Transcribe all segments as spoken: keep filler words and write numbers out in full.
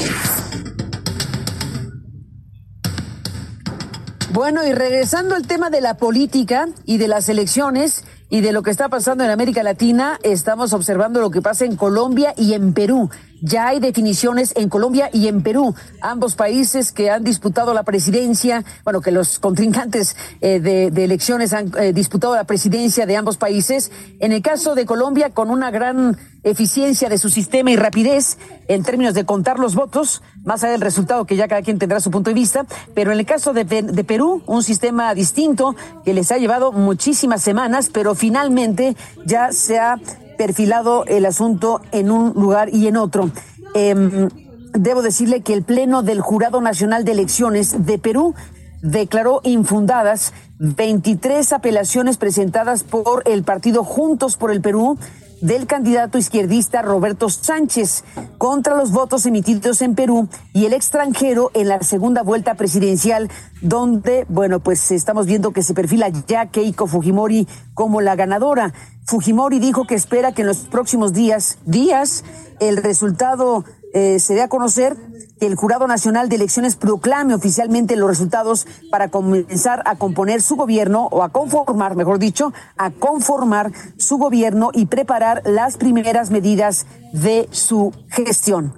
Bueno, y regresando al tema de la política y de las elecciones y de lo que está pasando en América Latina, estamos observando lo que pasa en Colombia y en Perú. Ya hay definiciones en Colombia y en Perú, ambos países que han disputado la presidencia, bueno, que los contrincantes eh, de, de elecciones han eh, disputado la presidencia de ambos países. En el caso de Colombia, con una gran eficiencia de su sistema y rapidez en términos de contar los votos, más allá del resultado que ya cada quien tendrá su punto de vista, pero en el caso de, de Perú, un sistema distinto que les ha llevado muchísimas semanas, pero finalmente ya se ha perfilado el asunto en un lugar y en otro. Eh, debo decirle que el Pleno del Jurado Nacional de Elecciones de Perú declaró infundadas veintitrés apelaciones presentadas por el partido Juntos por el Perú del candidato izquierdista Roberto Sánchez contra los votos emitidos en Perú y el extranjero en la segunda vuelta presidencial, donde, bueno, pues estamos viendo que se perfila ya Keiko Fujimori como la ganadora. Fujimori dijo que espera que en los próximos días, días, el resultado eh, se dé a conocer, que el Jurado Nacional de Elecciones proclame oficialmente los resultados para comenzar a componer su gobierno, o a conformar, mejor dicho, a conformar su gobierno y preparar las primeras medidas de su gestión.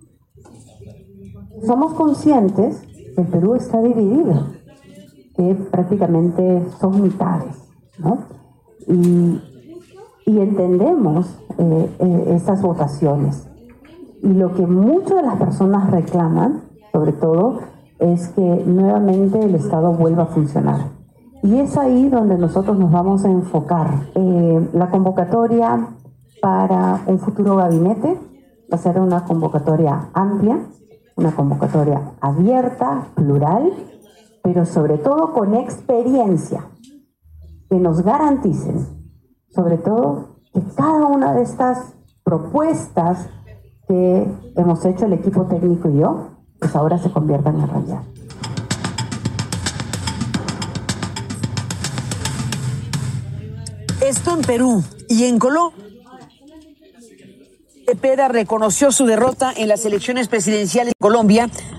Somos conscientes que el Perú está dividido, que prácticamente son mitades, ¿no? Y, y entendemos eh, eh, estas votaciones. Y lo que muchas de las personas reclaman, sobre todo, es que nuevamente el Estado vuelva a funcionar. Y es ahí donde nosotros nos vamos a enfocar. Eh, la convocatoria para un futuro gabinete va a ser una convocatoria amplia, una convocatoria abierta, plural, pero sobre todo con experiencia, que nos garanticen, sobre todo, que cada una de estas propuestas que hemos hecho el equipo técnico y yo, pues ahora se conviertan en realidad. Esto en Perú y en Colombia. Cepeda reconoció su derrota en las elecciones presidenciales de Colombia